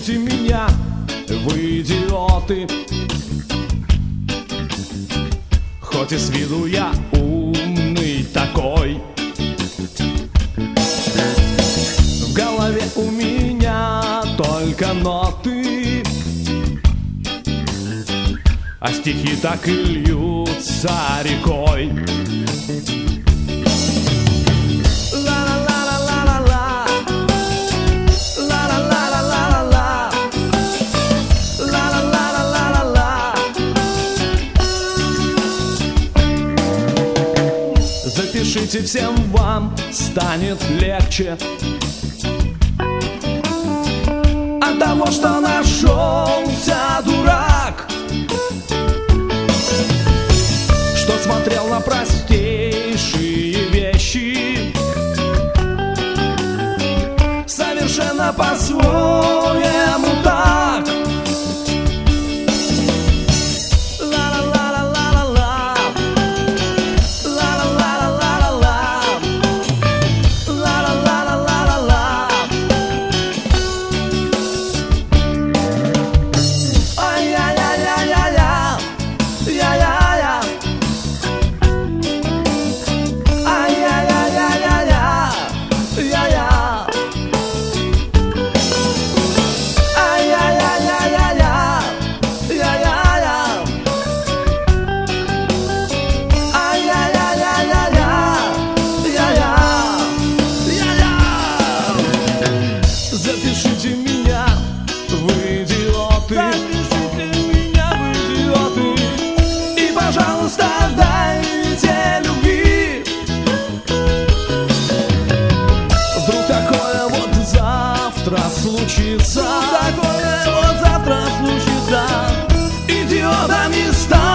Запишите меня в идиоты, хоть и с виду я умный такой. В голове у меня только ноты, а стихи так и льются рекой. Запишите, всем вам станет легче от того, что нашелся дурак, что смотрел на простейшие вещи совершенно по-своему так. Запишите меня в идиоты, запишите меня в идиоты, и, пожалуйста, дайте любви. Вдруг такое вот завтра случится, такое вот завтра случится, идиотами стану.